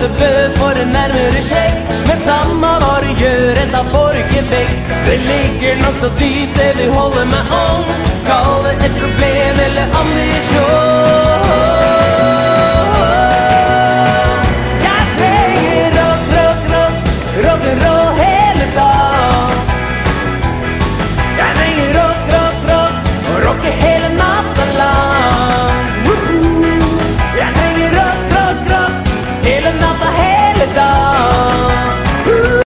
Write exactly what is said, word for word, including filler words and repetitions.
møte bø for en nærmere sjekk. Men samme hva du gjør, enda får ikke vekk. Det ligger nok så dypt det vi holder med om. Kall